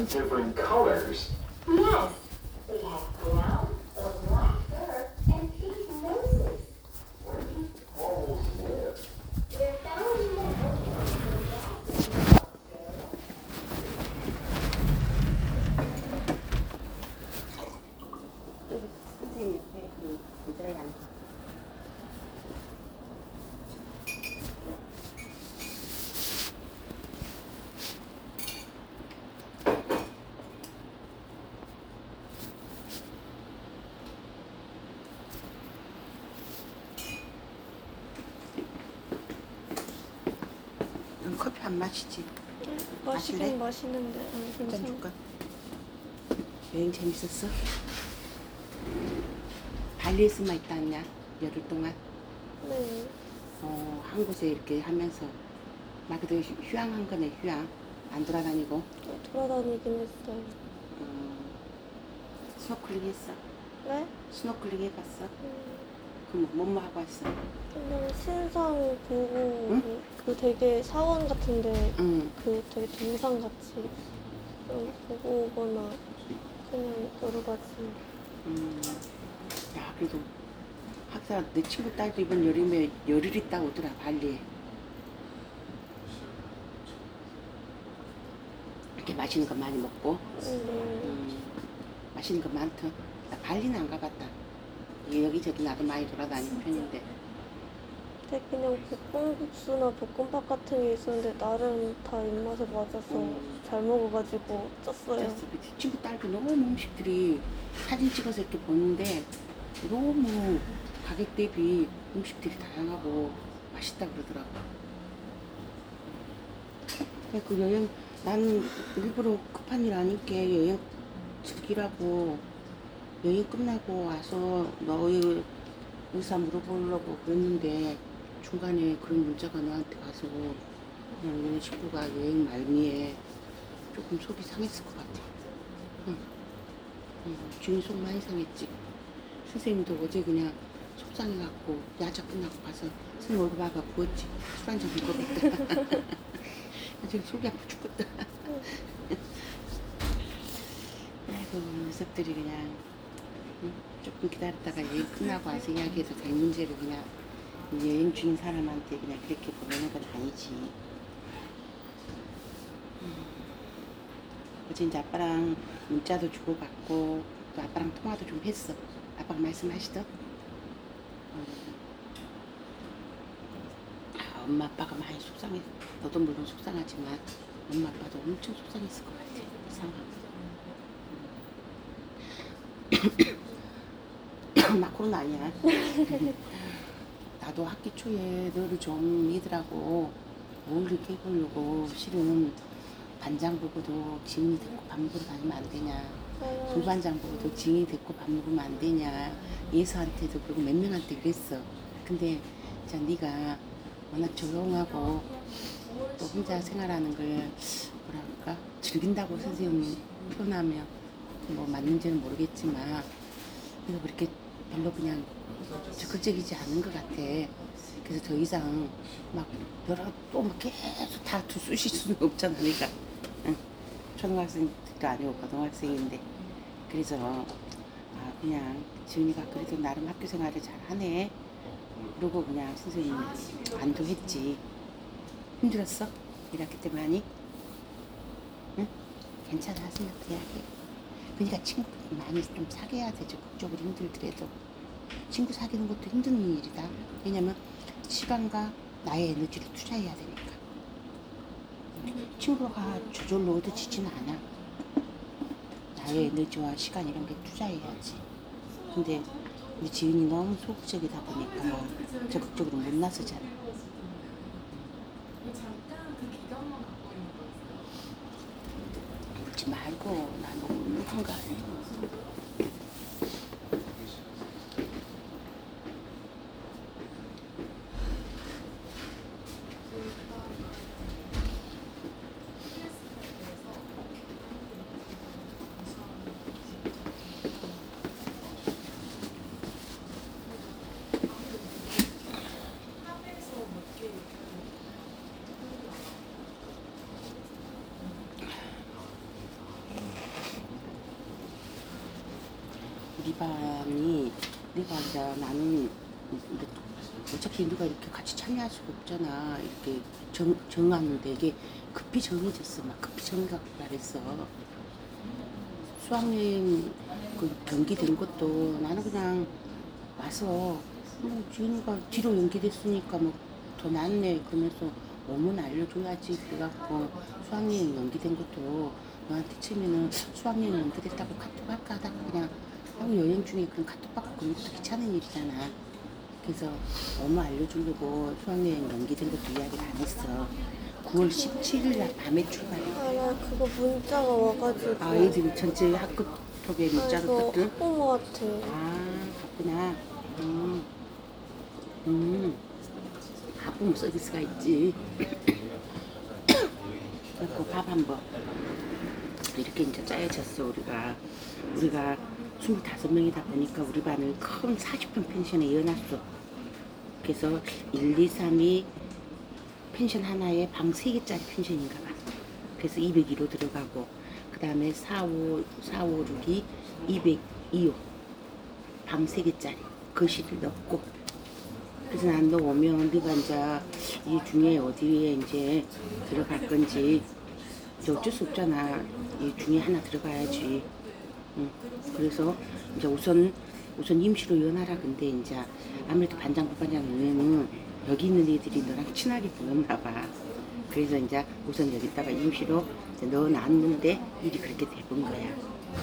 different colors. Yes, we have brown or black fur and pink noses. Where do moles live? They're found in the ocean in Jackson, Australia. 선생님 옆에 그 의자에 앉아. 넌 커피 안 마시지? 마실래? 마시긴 마시는데 한잔 괜찮아. 줄까? 여행 재밌었어? 발리에서만 있다 왔냐? 열흘 동안? 네. 한 곳에 이렇게 하면서 막 그래도 휴양한 거네. 휴양 안 돌아다니고. 돌아다니긴 했어요. 스노클링 했어? 네? 스노클링 해봤어? 그럼 뭐뭐 하고 왔어? 그냥 신상 보고 응? 그 되게 사원 같은데 응. 그 되게 동상 같이 좀 보고 오거나 그냥 여러 가지. 야 그래도 학사 내 친구 딸도 이번 여름에 열흘 있다 오더라 발리에. 이렇게 맛있는 거 많이 먹고. 맛있는 거 많더. 나 발리는 안 가봤다. 여기저기 나도 많이 돌아다니는 편인데. 근데 그냥 볶음국수나 볶음밥 같은 게 있었는데 나름 다 입맛에 맞아서 잘 먹어가지고 쪘어요. 그치. 친구 딸도 너무 음식들이 사진 찍어서 이렇게 보는데 너무 가격 대비 음식들이 다양하고 맛있다 그러더라고. 그 여행 나는 일부러 급한 일 아니까 여행 즐기라고 여행 끝나고 와서 너의 의사 물어보려고 그랬는데 중간에 그런 문자가 너한테 와서 그냥 너네 식구가 여행 말미에 조금 속이 상했을 것 같아. 응. 주인 속 많이 상했지. 선생님도 어제 그냥 속상해갖고 야자 끝나고 가서 선생님 얼굴 봐봐 부었지. 술 한잔 먹었다. 지금 속이 아파 죽겠다. 아이고 녀석들이 그냥 조금 기다렸다가 여행 끝나고 와서 이야기해서 될 문제를 그냥 여행 중인 사람한테 그냥 그렇게 보내는 건 아니지. 어제 이제 아빠랑 문자도 주고받고 또 아빠랑 통화도 좀 했어. 아빠가 말씀하시던 엄마 아빠가 많이 속상해. 너도 물론 속상하지만 엄마 아빠도 엄청 속상했을 것 같아. 이 상황. 마크로는 아니야. 나도 학기 초에 너를 좀 믿으라고 어울리게 해보려고 실은 반장 보고도 지인이 됐고 밥 먹으러 다니면 안 되냐. 부반장 보고도 지인이 됐고 밥 먹으면 안 되냐. 예수한테도 그리고 몇 명한테 그랬어. 근데 자 네가 워낙 조용하고 또 혼자 생활하는 걸 뭐랄까 즐긴다고 선생님이 표현하면 뭐 맞는지는 모르겠지만 그래서 그렇게 별로 그냥 적극적이지 않은 것 같아. 그래서 더 이상 막 여러 또 막 계속 다 쑤실 수는 없잖아. 그러니까 응. 초등학생도 아니고 고등학생인데 그래서 그냥 지은이가 그래도 나름 학교 생활을 잘 하네. 그러고 그냥 선생님이 안도했지. 힘들었어? 1학기 때 많이? 응? 괜찮아. 생각도 해야게. 그러니까 친구 많이 좀 사귀어야 돼. 적극적으로 힘들더라도. 친구 사귀는 것도 힘든 일이다. 왜냐면 시간과 나의 에너지를 투자해야 되니까. 친구가 저절로 얻어지지는 않아. 나의 에너지와 시간 이런 게 투자해야지. 근데 우리 지은이 너무 소극적이다 보니까 적극적으로 못 나서잖아. 묻지 말고 나 너무 한가해. 반이 내가 이제 나는 어차피 누가 이렇게 같이 참여할 수가 없잖아. 이렇게 정하는데 이게 급히 정해졌어. 막 급히 정해갖고 말했어. 수학여행 그 연기된 것도 나는 그냥 와서 뭐 지은이가 뒤로 연기됐으니까 뭐 더 낫네 그러면서 오면 알려줘야지 그래갖고 수학여행 연기된 것도 너한테 치면은 수학여행 연기됐다고 카톡 할까 하다가 그냥 하고 여행 중에 그런 카톡 받고 그런 것도 귀찮은 일이잖아. 그래서 오면 알려주려고 수학여행 연기된 것도 이야기를 안 했어. 9월 17일 날 밤에 출발해. 아, 나 그거 문자가 와가지고. 아, 애들이 전체 학급 톡에 문자로 이거 떴든? 학부모 같아. 아, 그렇구나. 학부모 서비스가 있지. 그래서 밥 한번 이렇게 이제 짜여졌어. 우리가 25명이다 보니까 우리 반을 큰 40평 펜션에 이어놨어. 그래서 1, 2, 3이 펜션 하나에 방 3개짜리 펜션인가 봐. 그래서 202로 들어가고 그 다음에 4, 5, 6이 202호 방 3개짜리 거실을 넣고. 그래서 난 너 오면 네가 이제 이 중에 어디에 이제 들어갈 건지 이제 어쩔 수 없잖아. 이 중에 하나 들어가야지. 응. 그래서 이제 우선 임시로 연하라. 근데 이제 아무래도 반장 부반장 외에는 여기 있는 애들이 너랑 친하게 보였나 봐. 그래서 이제 우선 여기다가 임시로 넣어놨는데 일이 그렇게 돼본 거야.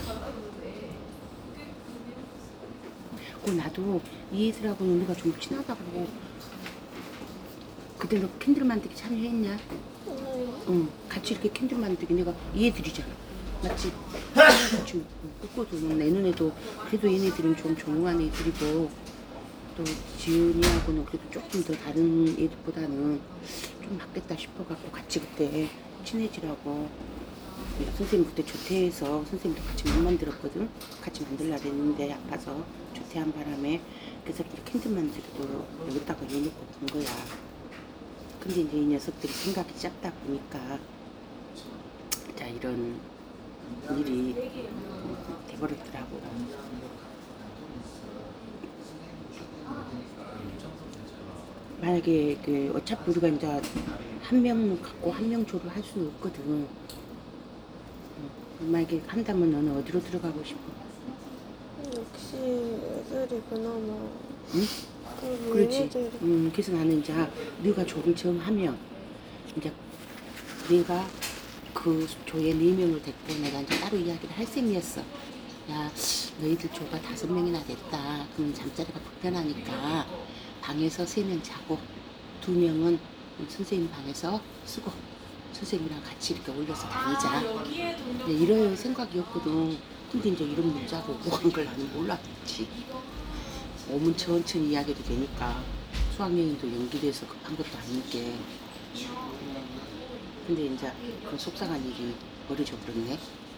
그 나도 이 애들하고는 우리가 좀 친하다고. 그때 너 캔들 만들기 참여했냐? 응, 같이 이렇게 캔들 만들기 내가 이 애들이잖아. 맞지? 같이 ቁ고도 내 눈에도 그래도 얘네들은 좀 조용한 애들이고 또 지은이하고는 그래도 조금 더 다른 애들보다는 좀 낫겠다 싶어갖고 같이 그때 친해지라고. 선생님 그때 조퇴해서 선생님도 같이 못 만들었거든. 같이 만들려고 했는데 아파서 조퇴한 바람에 그래서 캔들 만들기도 여기다가 넣어놓고 본 거야. 근데 이제 이 녀석들이 생각이 짧다 보니까 자 이런 일이 돼버렸더라고. 만약에 그 어차피 우리가 이제 한 명 갖고 한 명 조를 할 수는 없거든. 만약에 한다면 너는 어디로 들어가고 싶어? 역시 애들이 그나마. 응? 그렇지. 얘네들이. 그래서 나는 이제 네가 조를 처음 하면 이제 내가 그 조에 4명을 데리고 내가 이제 따로 이야기를 할 셈이었어. 야, 너희들 조가 5명이나 됐다. 그럼 잠자리가 불편하니까 방에서 3명 자고 2명은 선생님 방에서 쓰고 선생님이랑 같이 이렇게 올려서 다니자. 네, 이런 생각이었거든. 근데 이제 이런 문자가 오고 간 걸 나는 몰랐지. 오면 천천히 이야기도 되니까 수학여행도 연기돼서 급한 것도 아니게. 근데 이제 그 속상한 일이 벌어져 버렸네.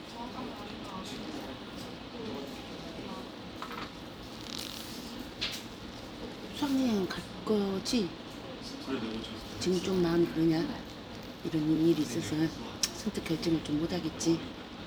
수학여행 갈 거지? 지금 좀 마음이 그러냐? 이런 일이 있어서 선뜻 결정을 좀 못하겠지.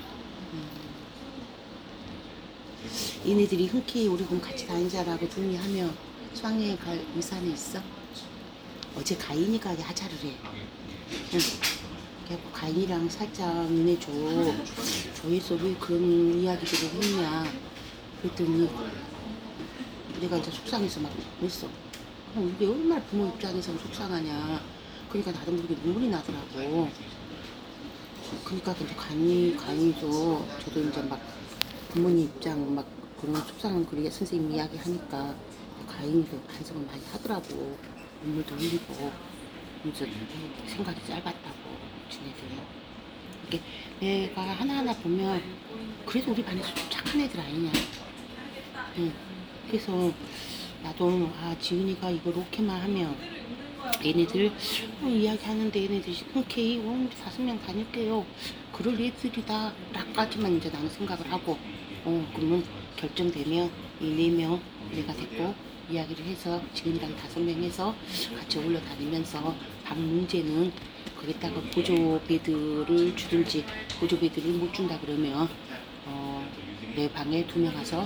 얘네들이 흔쾌히 우리 군 같이 다니자라고 동의하며 수학여행 갈 의사는 있어? 어제 가인이가 하자를 해. 응. 그래갖고 가인이랑 살짝 니네 조에서 왜 그런 이야기들을 했냐 그랬더니 내가 이제 속상해서 막 그랬어. 이게 얼마나 부모 입장에서 속상하냐. 그러니까 나도 모르게 눈물이 나더라고. 그러니까 이제 가인이도 저도 이제 막 부모님 입장 막 그런 속상한 그렇게 선생님 이야기 하니까 가인이도 반성을 많이 하더라고. 눈물도 흘리고. 그래서 생각이 짧았다고 지네들. 이렇게 내가 하나하나 보면 그래도 우리 반에서 좀 착한 애들 아니냐. 응. 그래서 나도 지은이가 이거 로케만 하면 얘네들 이야기하는데 얘네들이 흔쾌히 우리 5명 다닐게요. 그럴 애들이다 라까지만 이제 나는 생각을 하고 그러면 결정되면 이 4명 내가 데리고 이야기를 해서 지은이랑 5명 해서 같이 올려 다니면서 방 문제는 거기다가 보조배들을 주든지 보조배들을 못 준다 그러면 내 방에 2명 와서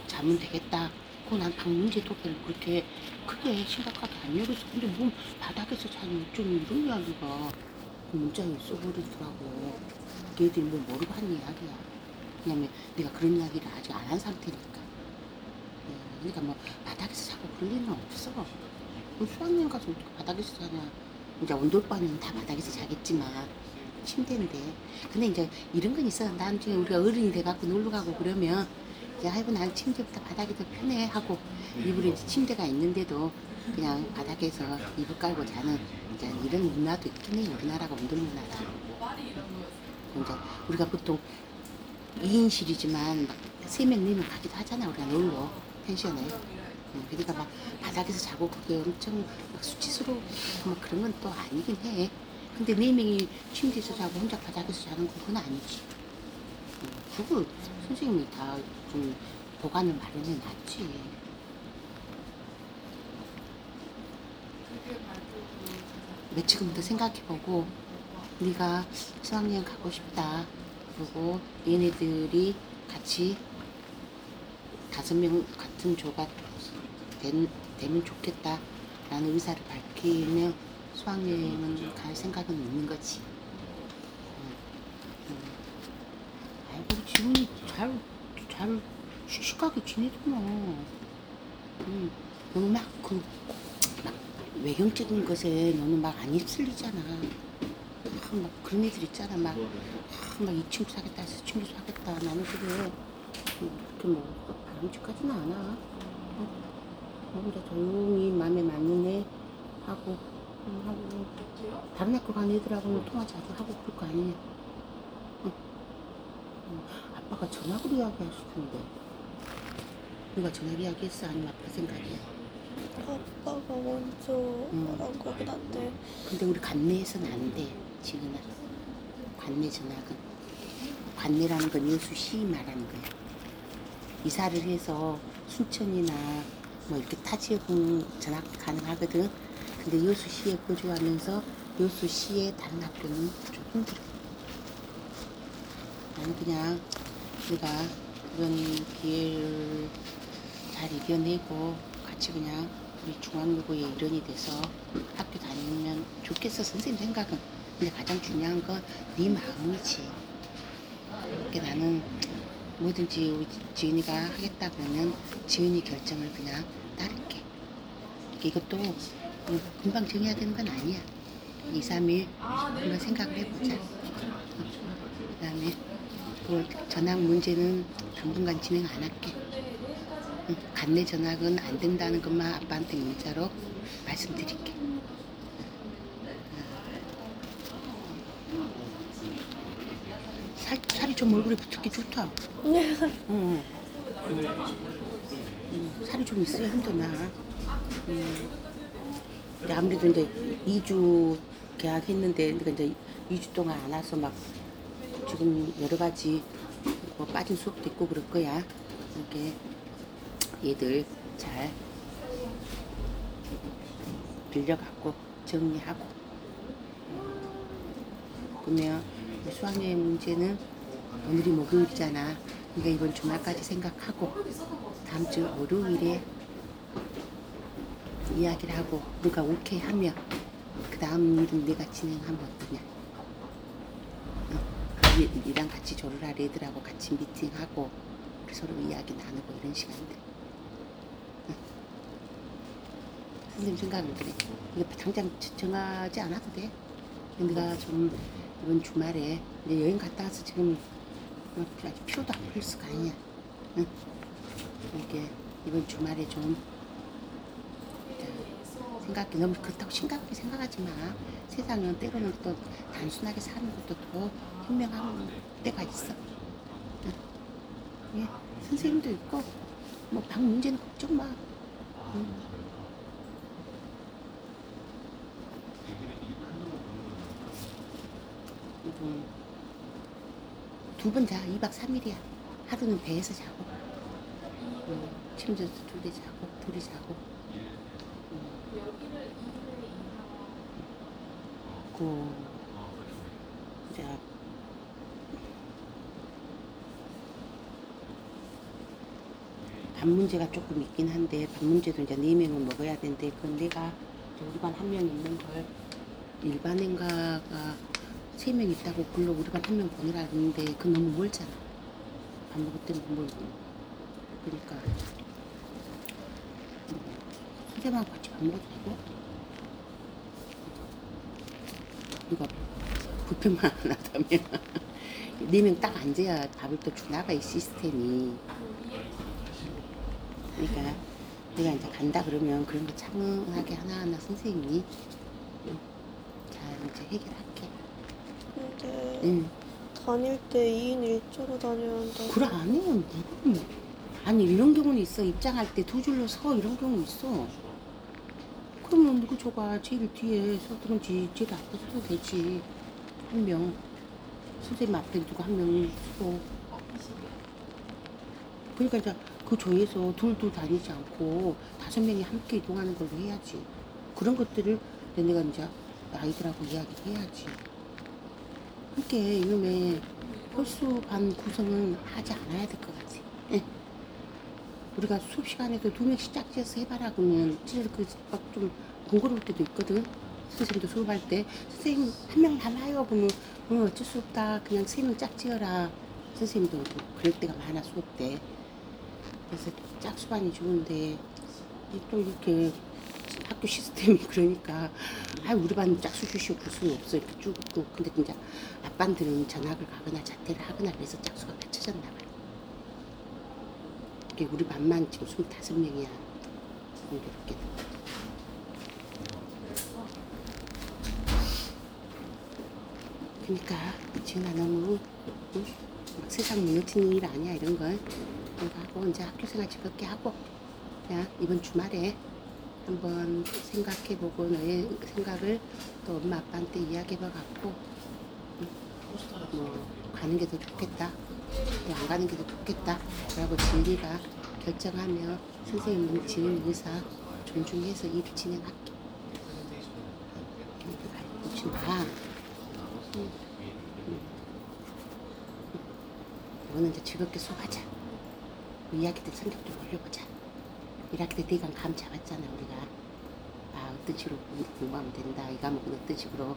자면 되겠다. 그거 난 방문제 도배를 그렇게 크게 심각하게 안 열었어. 근데 뭐 바닥에서 자는 좀 이런 이야기가 문자에 써버리더라고. 걔들이 뭐 모르고 한 이야기야. 왜냐면 내가 그런 이야기를 아직 안 한 상태니까. 그러니까 뭐 바닥에서 자고 그럴 일은 없어. 그럼 수학여행 가서 어떻게 바닥에서 자냐. 이제 온돌방은 다 바닥에서 자겠지만 침대인데. 근데 이제 이런 건 있어. 나중에 우리가 어른이 돼갖고 놀러 가고 그러면 이제 아이고 난 침대보다 바닥이 더 편해 하고 이불에 이제 침대가 있는데도 그냥 바닥에서 이불 깔고 자는 이제 이런 문화도 있긴 해. 우리나라가 온돌 문화다. 이제 우리가 보통 2인실이지만 막 3명, 4명 가기도 하잖아. 우리가 놀러 펜션에. 그러니까 막 바닥에서 자고 그게 엄청 막 수치스러워 막 그런 건 또 아니긴 해. 근데 4명이 침대에서 자고 혼자 바닥에서 자는 건 그건 아니지. 그거 선생님이 다 좀 보관을 마련해 놨지. 며칠부터 생각해보고 네가 수학여행 가고 싶다. 그리고 얘네들이 같이 5명 같은 조가 되면 좋겠다 라는 의사를 밝히며 수학여행은 갈 생각은 있는 거지. 아이고 지훈이 잘 씩씩하게 지내더만. 너는 막 외형적인 것에 너는 막 안 휩쓸리잖아. 막 그런 애들 있잖아. 막 이 친구 사겠다, 저 친구 사겠다. 나는 그게 그렇게 뭐 바람직하지는 않아. 혼자 조용히 마음에 맞는 애 하고 다른 학교 간 애들하고는 통화 자주 하고 그럴 거 아니냐. 아빠가 전학을 이야기하실 텐데. 누가 전학 이야기했어? 아니면 아빠 생각이야? 아빠가 먼저 뭐라고 그랬대. 근데 우리 관내에서는 안 돼, 지은아. 관내 전학은. 관내라는 건 여수시 말하는 거야. 이사를 해서 순천이나 뭐 이렇게 타 지역은 전학 가능하거든. 근데 여수시에 거주하면서 여수시의 다른 학교는 좀 힘들어. 나는 그냥 우리가 그런 기회를 잘 이겨내고 같이 그냥 우리 중앙여고의 일원이 돼서 학교 다니면 좋겠어, 선생님 생각은. 근데 가장 중요한 건 네 마음이지. 그러니까 나는 뭐든지 우리 지은이가 하겠다 그러면 지은이 결정을 그냥 따를게. 이것도 금방 정해야 되는 건 아니야. 2, 3일 한번 생각을 해보자. 그 다음에 그 전학 문제는 당분간 진행 안 할게. 관내 전학은 안 된다는 것만 아빠한테 문자로 말씀드릴게. 살이 좀 얼굴에 붙을게 좋다. 살이 좀 있어야 힘도 나. 근데 아무래도 이제 2주 계약했는데 그러니까 이제 2주 동안 안 와서 막 지금 여러 가지 뭐 빠진 수업도 있고 그럴 거야. 이렇게 얘들 잘 빌려갖고 정리하고. 그러면 수학여행 문제는 오늘이 목요일이잖아. 그러니까 이번 주말까지 생각하고 다음 주 월요일에 이야기를 하고 우리가 오케이 하면 그 다음 일은 내가 진행하면 어떠냐. 니랑 같이 졸업할 애들하고 같이 미팅하고 서로 이야기 나누고 이런 시간들. 선생님 생각은 그래. 이거 당장 정하지 않아도 돼. 내가 좀 이번 주말에 이제 여행 갔다 와서 지금 아직 피로도 안 풀 수가 아니야. 응? 이렇게 이번 주말에 좀 생각해. 너무 그렇다고 심각하게 생각하지 마. 세상은 때로는 또 단순하게 사는 것도 더 현명한 때가 있어. 응? 예, 선생님도 있고 뭐 방 문제는 걱정 마. 응. 두 번 자. 2박 3일이야. 하루는 배에서 자고 침대에서 둘이 자고 그 이제 밥 문제가 조금 있긴 한데 밥 문제도 이제 4명은 먹어야 되는데 그건 내가 이제 우리 반 한 명 있는 걸 일반인가가 3명 있다고 불러 우리 반 한 명 보내라 했는데 그건 너무 멀잖아. 밥 먹을 때는 멀고. 그러니까 선생님하고 같이 밥 먹어도 되고 누가 불편만 안 하다면 4명 딱 앉아야 밥을 또 주나가 이 시스템이. 그러니까 내가 이제 간다 그러면 그런 거 차분하게 하나하나 선생님이 잘 이제 해결할게. 근데 응. 다닐 때 2인 1조로 다녀야 한다. 그래 아니면 무슨 아니 이런 경우는 있어. 입장할 때 2줄로 서 이런 경우 있어. 그러면 누구 저가 제일 뒤에 서든지 제일 앞에 서도 되지. 한 명 선생님 앞에 누구 한 명 서고. 그러니까 이제 그 조에서 둘둘 다니지 않고 5명이 함께 이동하는 걸로 해야지. 그런 것들을 내가 이제 아이들하고 이야기해야지. 함께 이놈의 홀수 반 구성은 하지 않아야 될 것 같아. 예. 우리가 수업 시간에도 2명씩 짝지어서 해봐라 그러면 진짜 그좀 번거로울 때도 있거든. 선생님도 수업할 때 선생님 한 명 남아요 그러면 어쩔 수 없다 그냥 3명 짝지어라. 선생님도 그럴 때가 많아 수업 때. 그래서 짝수반이 좋은데 또 이렇게 학교 시스템이 그러니까 우리 반 짝수 주시오 그럴 수는 없어 이렇게 쭉. 근데 진짜 아빠들은 전학을 가거나 자퇴를 하거나 그래서 짝수가 맞춰졌나 봐. 이게 우리 반만 지금 25명이야. 공교롭게도. 그러니까 지은아 너무 응? 막 세상 무너지는 일 아니야 이런 건. 이거 하고 이제 학교 생활 즐겁게 하고 야 이번 주말에 한번 생각해보고 너의 생각을 또 엄마 아빠한테 이야기해봐 갖고 뭐 가는 게 더 좋겠다 또 안 가는 게 더 좋겠다 그러고 지은이가 결정하며 선생님은 지은 의사 존중해서 일을 진행할게. 오지 마. 이거는 이제 즐겁게 수업하자. 이야기들 성격 좀 올려보자. 1학기 때 대강 감 잡았잖아 우리가. 어떤 식으로 공부하면 된다. 이 과목은 어떤 식으로.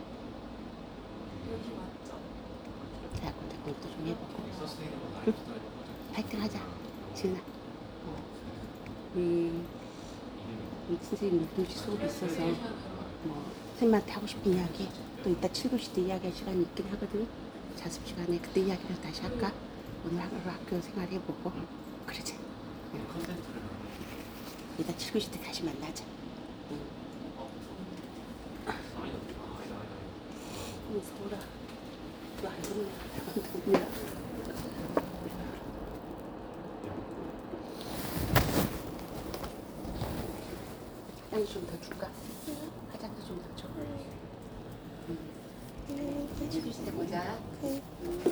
자, 공부도 좀 해보고. 응? 파이팅 하자. 지은아. 우리 선생님 물금씨 수업이 있어서 뭐 선생님한테 하고 싶은 이야기 또 이따 7교시 때 이야기할 시간이 있긴 하거든. 자습 시간에 그때 이야기를 다시 할까? 오늘 하루 학교 생활 해보고 그러자. 응. 이따 7교시 때 다시 만나자. 서울아, 너 안 듣냐? 화장실 좀 더 줄까? 화장실 좀 더 줘. 7교시 때 보자. 네.